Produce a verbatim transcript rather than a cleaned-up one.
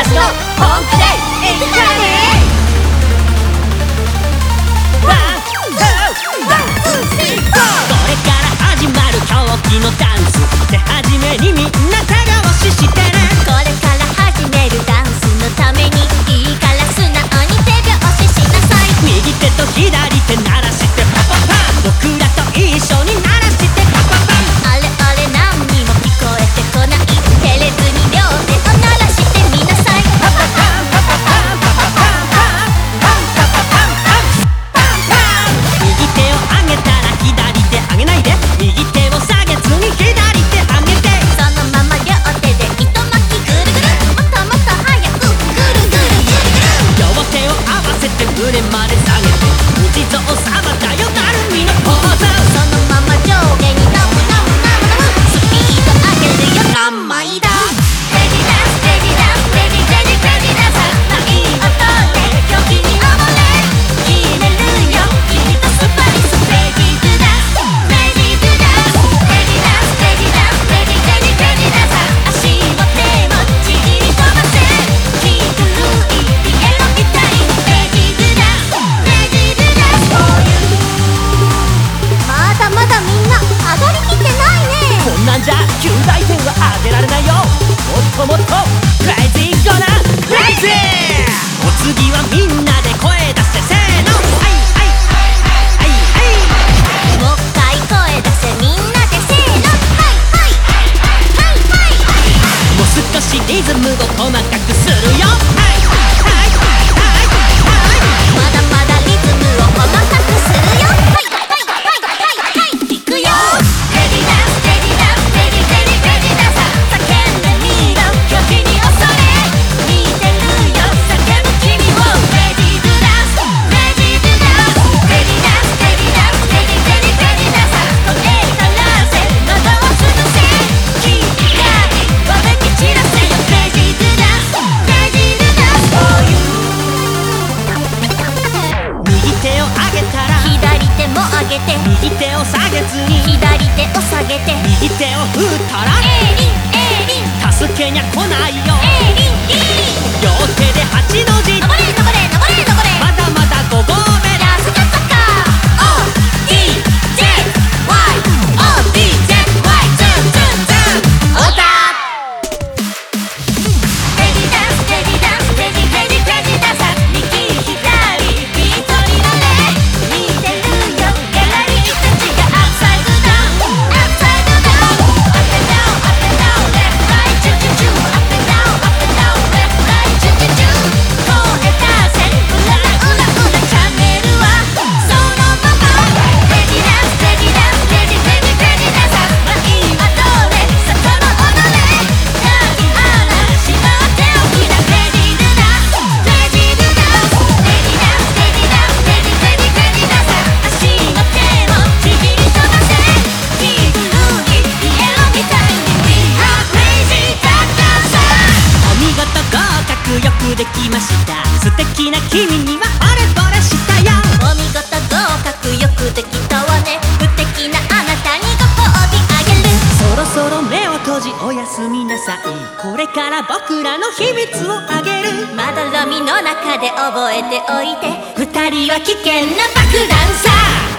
しの本気でいくからね。これから始まる狂気のダンス手始めにみんな手拍子してね。 これから始めるダンスのためにいいから素直に手拍子しなさい。 右手と左手鳴らしてパパパン僕らと一緒に鳴らしてパパパン。 あれあれ何にも聞こえてこない照れずに両手を鳴らしてみなさい。 パパパンパパパンパパパンパンパンパパパンパンパンパン。右手を上げたら左手上げないで右手を下げずに左手上げてそのまま両手で糸巻きぐるぐるもっともっと早くぐるぐるぐるぐる。 両手を合わせて胸まで下げてお地蔵様だよなるみのポーズ。 そのまま上下にナムナムナムナムスピード上げるよ何枚だ。レディダンスレディダンスレディレディレディダンスまあいい音で狂気に溺れ決めるよ君とスパイスレディトゥダンスレディトゥダンスレディダンスレディダンスレディレディレディダンス足も手もちぎり飛ばせ気狂いピエロみたいにレディトゥダンスレディトゥダンス for you。 まだまだみんな上がりきってないね。 こんなんじゃきゅう大点は上げられないよ。もっともっとクレイジーゴナクレイジー。お次はみんなで声出してせーのはいはいはいはいもう一回声出せみんなでせーのはいはいはいはい。 もう少しリズムを細かくするよはいはいはいはいまだまだリズムを細かくするよはいはいはいはいはいいくよ。レディダンスレディダンスレディレディレディダンス叫んでみろ狂気に恐れ見てるよ叫ぶ君をレディドゥダンスレディドゥダンスレディダンスレディダンスレディレディレディダンス声からせ喉を潰せキラリわめき散らせよレディドゥダンスレディドゥダンス for you。 右手を上げたら左手も上げて右手を下げずに左手を下げて右手を振ったらエリンエリン助けにゃ来ないよエリンリリン両手で八の字登れ登れ登れ登れまだまだご合目ラストサッカー オーディージェーワイ オーディージェーワイ ズンズンズンオタレディダンスレディダンスレディレディレディダンス右左ビートに乗れ見てるよギャラリーたちがアップサイドダウンアップサイドダウンアップダウンアップダウンレフトライトチュチュチュアップダウンアップダウンレフトライトチュチュチュ声出せうらうらうらチャンネルはそのままレディダンスレディダンスレディレディレディダンスまあ今どれそこの踊れ何あらしまっておきなレディドゥダンスレディドゥダンスレディダンスレディダンスレディレディレディダンス足の手もちぎり飛ばせ気狂いピエロみたいに We are crazy tap dancers。 お見事合格よくできました素敵な君には惚れ惚れしたよ。 お見事合格よくできたわね無敵なあなたにご褒美あげる。 そろそろ目を閉じおやすみなさいこれから僕らの秘密をあげる。 まどろみの中で覚えておいて二人は危険な爆弾さ。